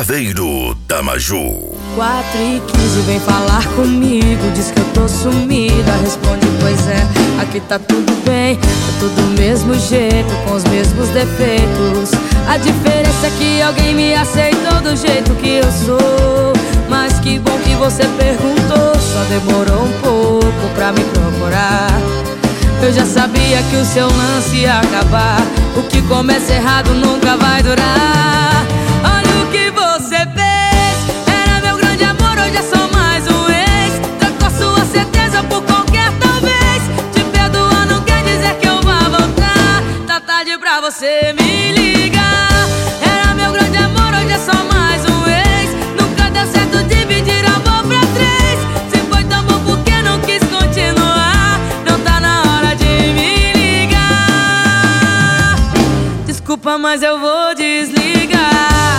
Chaveiro da Maju. 4h15, vem falar comigo, diz que eu tô sumida. Responde, pois é, aqui tá tudo bem, tá tudo do mesmo jeito, com os mesmos defeitos. A diferença é que alguém me aceitou do jeito que eu sou. Mas que bom que você perguntou, só demorou um pouco pra me procurar. Eu já sabia que o seu lance ia acabar, o que começa errado nunca vai durar. Olha o que você fez, era meu grande amor, hoje é só mais um ex. Trocou sua certeza por qualquer talvez. Te perdoar não quer dizer que eu vá voltar. Tá tarde pra você me ligar. Era meu grande amor, hoje é só mais um ex. Nunca deu certo dividir amor pra três. Se foi tão bom porque não quis continuar. Não tá na hora de me ligar. Desculpa, mas eu vou desligar.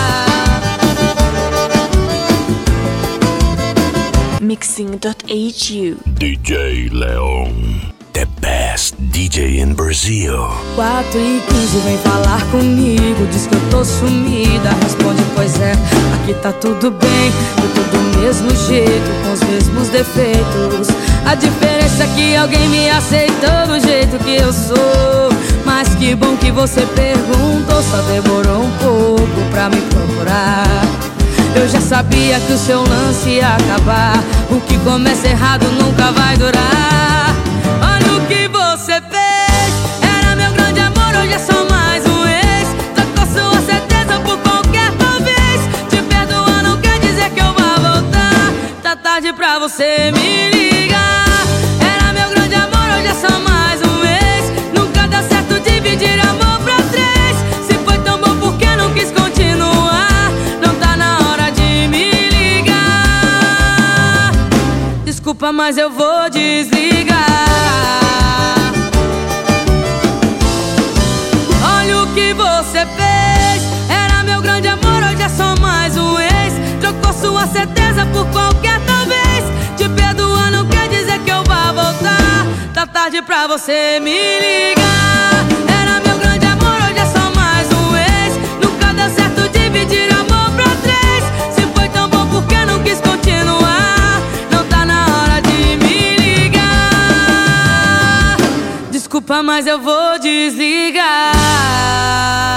Mixing.hu DJ Leon, the best DJ in Brazil. 4h15, vem falar comigo, diz que eu tô sumida. Responde, pois é, aqui tá tudo bem, eu tô do mesmo jeito, com os mesmos defeitos. A diferença é que alguém me aceitou do jeito que eu sou. Mas que bom que você perguntou, só demorou um pouco pra me procurar. Eu já sabia que o seu lance ia acabar, o que começa errado nunca vai durar. Olha o que você fez, era meu grande amor, hoje é só mais um ex. Trocou sua certeza por qualquer talvez. Te perdoar não quer dizer que eu vá voltar. Tá tarde pra você me ligar. Era meu grande amor, hoje é só mais um ex. Nunca dá certo dividir amor pra três. Se foi tão bom porque não quis continuar. Não tá na hora de me ligar. Desculpa, mas eu vou desligar. Olha o que você fez, era meu grande amor, hoje é só mais um ex. Trocou sua certeza por qualquer talvez. Te perdoar não quer dizer que eu vá voltar. Tá tarde pra você me ligar. Era meu grande amor, hoje é só mais um ex. Nunca deu certo dividir amor pra três. Se foi tão bom porque não quis continuar. Não tá na hora de me ligar. Desculpa, mas eu vou desligar.